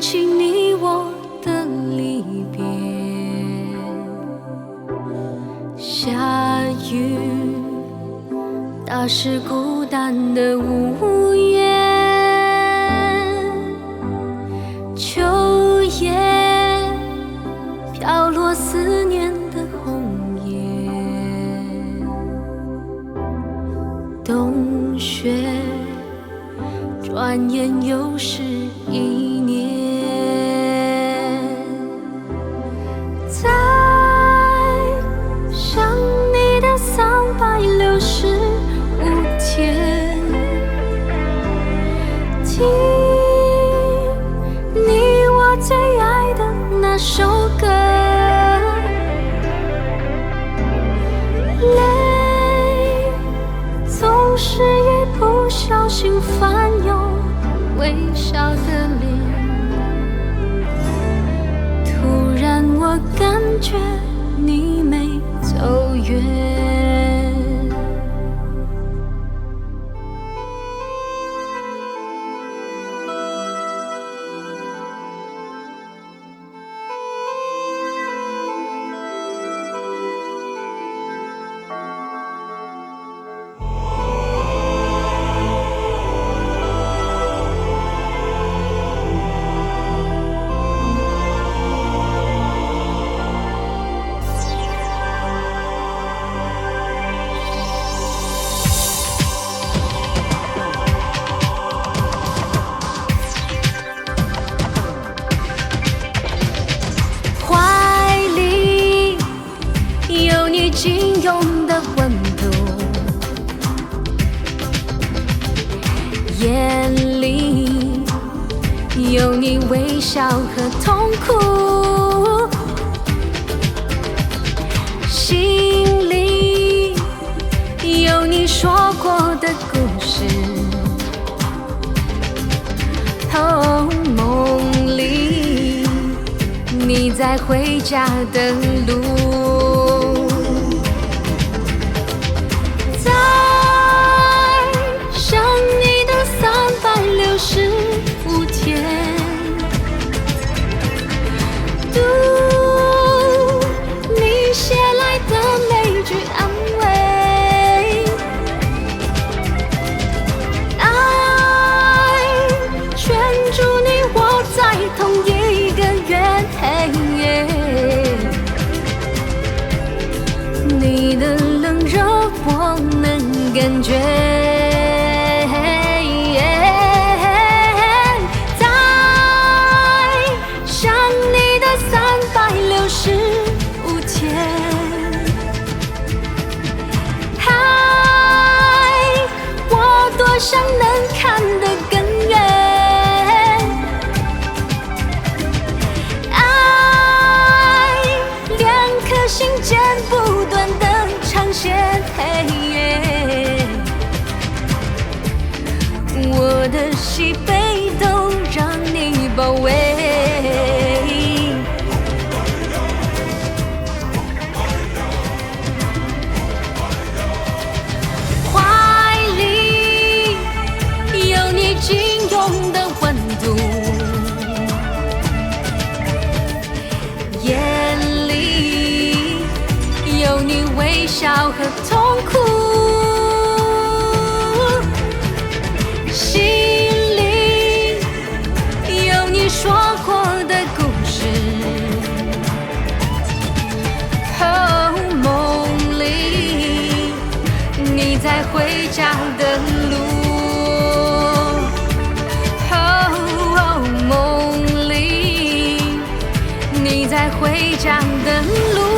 起你我的离别。下雨打湿孤单的屋檐，秋叶飘落思念的红叶，冬雪转眼又是一年。在想你的365天，听你我最爱的那首歌，泪总是一不小心翻涌微笑的脸。突然我感觉你没走远。紧拥的温度，眼里有你微笑和痛苦，心里有你说过的故事，哦，梦里你在回家的路。365天，读你写来的每句安慰，爱圈住你我在同一个月黑，你的冷热我能感觉。想能看得更远，爱两颗心剪不断的长线，我的西北都让你包围。紧拥的温度，眼里有你微笑和痛苦，心里有你说过的故事，哦，梦里你在回家的路。梦里，你在回家的路。